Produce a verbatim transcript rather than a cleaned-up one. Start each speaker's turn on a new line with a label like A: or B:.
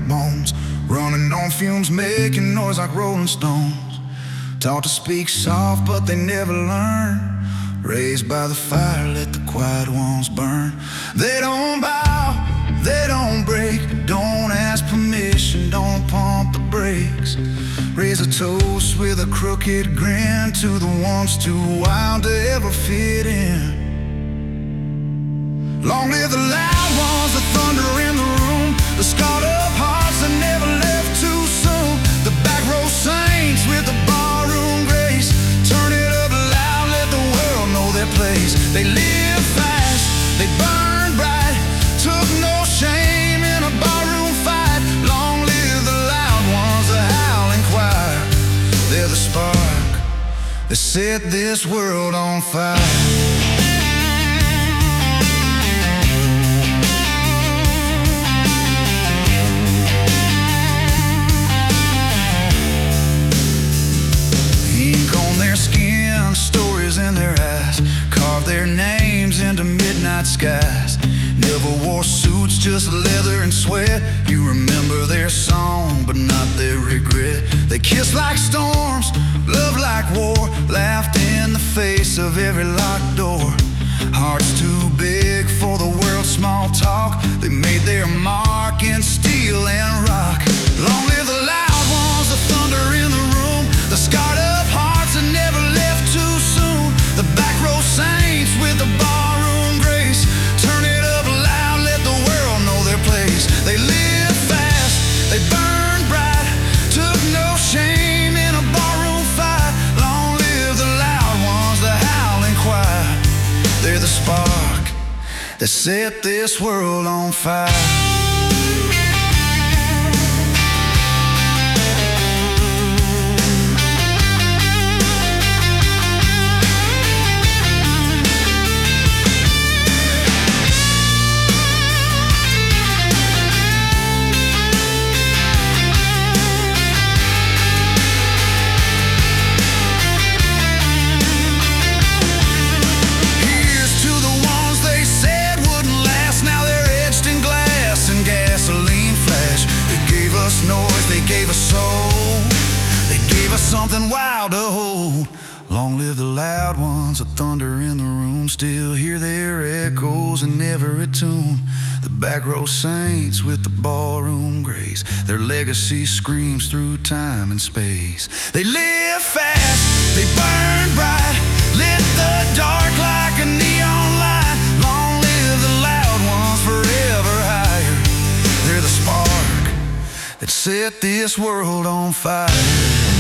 A: bones, running on fumes, making noise like Rolling Stones. Taught to speak soft, but they never learn. Raised by the fire, let the quiet ones burn. They don't bow, they don't break, don't ask permission, don't pump the brakes. Raise a toast with a crooked grin to the ones too wild to ever fit in. Long live the loud ones, the thunder in the room, the scarred up hearts that never left too soon. The back row saints with the barroom grace, turn it up loud, let the world know their place. They live fast, they burn bright, took no shame in a barroom fight. Long live the loud ones, the howling choir. They're the spark that set this world on fire. Stories in their eyes, carve their names into midnight skies. Never wore suits, just leather and sweat. You remember their song, but not their regret. They kissed like storms, loved like war, laughed in the face of every locked door. Hearts too big for the world's small talk, they made their mark in steel and rock. Long live the loud ones, the thunder in the room, the scarred up hearts that never left too soon. The back row saints with the barroom grace, turn it up loud, let the world know their place. They live fast, they burn bright, took no shame in a barroom fight. Long live the loud ones, the howling choir. They're the spark that set this world on fire. They gave us soul, they gave us something wild to hold. Long live the loud ones, the thunder in the room, still hear their echoes and never a tune. The back row saints with the ballroom grace, their legacy screams through time and space. They live fast, they burn bright, lit the dark like a neon light. Long live the loud ones, forever higher. They're the spark that set this world on fire.